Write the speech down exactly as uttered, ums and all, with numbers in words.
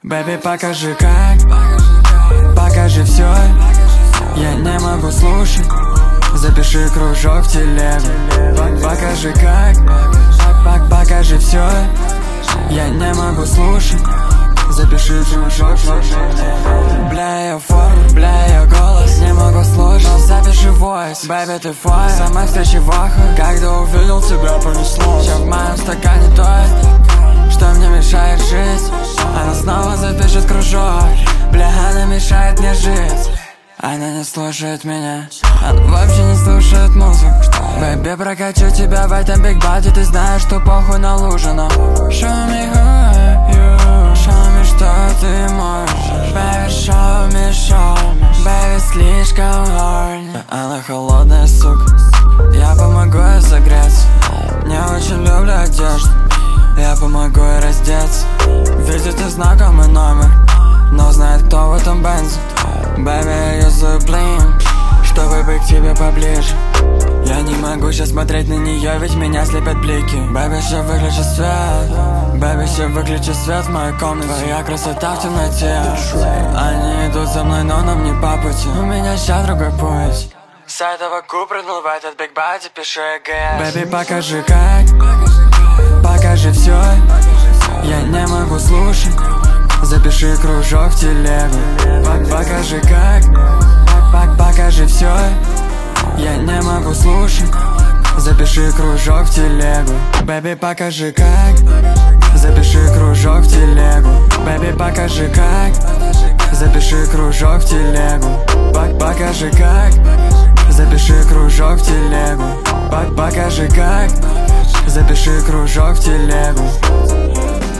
Бэби, покажи как, покажи все. Я не могу слушать, запиши кружок в телегу. Покажи как, покажи все. Я не могу слушать, запиши кружок в телегу. Бля, я форма, бля, я голос, не могу слушать, но запиши voice. Бэби, ты фаер, самая встреча ваха. Когда увидел тебя, понесло. Сейчас в моем стакане то, что мне мешает жить. Она снова запишет кружок. Бля, она мешает мне жить. Она не слушает меня, она вообще не слушает музыку. Бэби, прокачу тебя в этом биг баде. Ты знаешь, что похуй на лужу, но show me who you, show me, что ты можешь. Бэби, show me, show me. Бэби, слишком horny. Она холодная, сука, я помогу ей согреться. Не очень люблю одежду, я помогу ей раздеться. Видит и знакомый номер, но знает, кто в этом бензе. Бэби, я юзаю блин, чтобы быть к тебе поближе. Я не могу сейчас смотреть на нее, ведь меня слепят блики. Бэби, все выключи свет, бэби, все выключи свет в моей комнате. Твоя красота в темноте. Они идут за мной, но нам не по пути. У меня сейчас другой путь. С этого ку прыгнул в этот биг бади, пишу ЕГЭ. Бэби, покажи как, покажи все. Я не могу слушать, запиши кружок в телегу. Покажи как, покажи все. Я не могу слушать, запиши кружок в телегу. Бэби, покажи как, запиши кружок в телегу. Бэби, покажи как, запиши кружок в телегу. Покажи как, запиши кружок в телегу. Покажи как, запиши кружок в телегу.